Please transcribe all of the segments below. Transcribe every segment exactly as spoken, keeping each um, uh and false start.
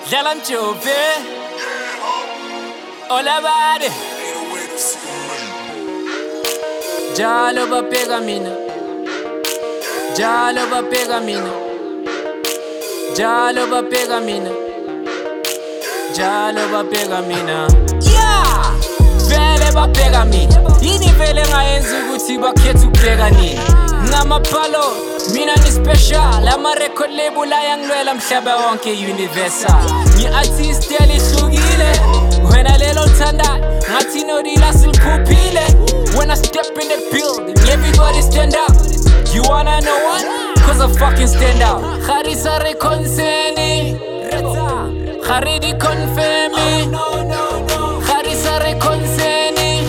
Dlala Mjobe, Olabade, Jalo bapega mina, Jalo bapega mina, Jalo bapega mina, Jalo bapega mina. Yeah, vele bapega mina. Yini vele ngayenza ukuthi bakhethe ukubheka nini. Ngamapalo, mina ni special. Ama record label ayangilwela mhlaba wonke universal. Ngi artist elihlukile. Wena lelo thanda ngathi nodila siliphuphile. When I step in the building, everybody stand up. You wanna know what? Cause I fucking stand out. Kharisa reconceni, Kharidi confirmi, Kharisa reconceni,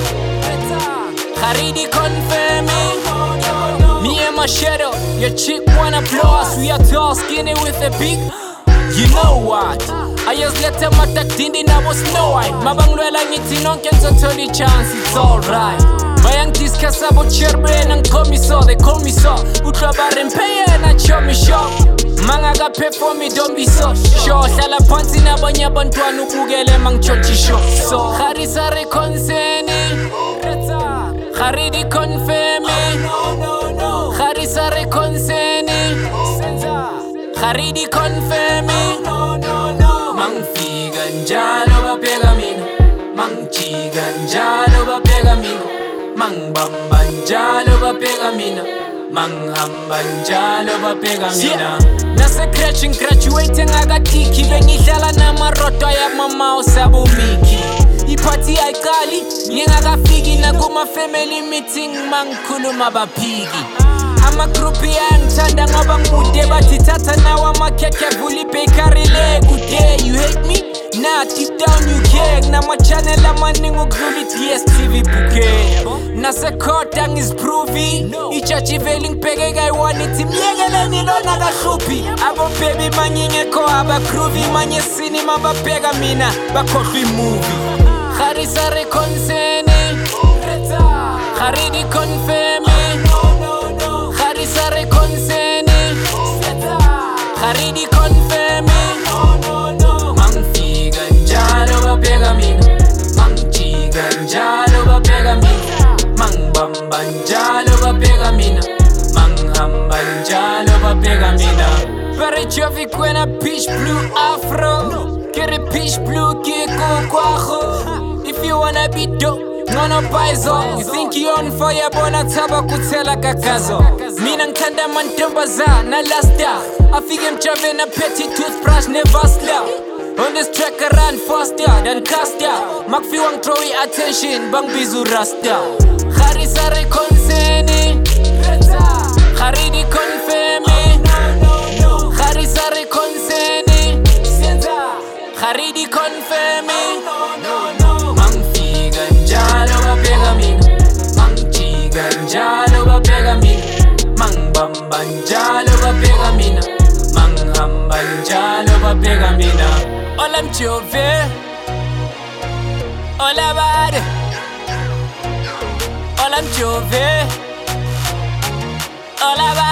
Kharidi confirmi. Me and my shadow, your chick wanna blow us. We are tall, skinny with a big. You know what? I just let them attack Dindi nabo Snow White. Mabangwela ngithi nonke ngizothola chance, it's alright. Bayang discuss about cherbe and call me so, they call me so. Utlabare mpeye na show me show. Manga ga perform me, don't be so sure. Hlala phansi nabanye abantwana ubukele mangitshothi show. So Kharisa reconceni, Kharidi confirmi, Kharisa reconceni, Kharidi confirmi. Mangfika njalo bapega mina, mangijika njalo bapega mina, mangbamba njalo bapega mina, manghamba njalo bapega mina. Nase crashing graduating akatiki, bengihlala namaroto yamama usabumiki. Iphathi ayiqali ngingakafiki nakuma family meeting mangikhuluma baphiki. Ama group yangithanda ngoba ngimude bathi thatha nawe amakhekhe vula ibakery le kude. You hate me? Nah, deep down you care. Nama channel amaningi ukudlula i-D S T V bouquet. Nase court angizipruvi, ijaji vele ngibheke kayi-one ithi myekeleni lona kahluphi. Abo baby manye ngekho abagroovy, manye cinema babheka mina bakhohlwa imovie. Kharisa reconceni, Kharidi confirmi, Kharisa reconceni, Kharidi confirmi. Mangifika njalo bapega mina, mangijika njalo bapega mina, mangbamba njalo bapega mina, manghamba njalo bapega mina. Very jovic when a pitch blue afro, get a pitch blue kiko kwaho. If you wanna be dope, Nono Paizo, you think you on fire, bona taba kutela kakazo. Mina ngithanda mantombazana last year, afike mjave na petty toothbrush never slap. On this track I run faster than Castia. Makfiwa ngithrowi attention, bangibiza urasta. Kharisa reconceni, Kharidi confirmi, Kharisa reconceni, Kharidi confirmi. Mangifika njalo bapega mina, mangijika njalo bapega mina, mangbamba njalo bapega mina, manghamba njalo bapega mina. Ola Mjobe, Olabade, Ola Mjobe, Olabade.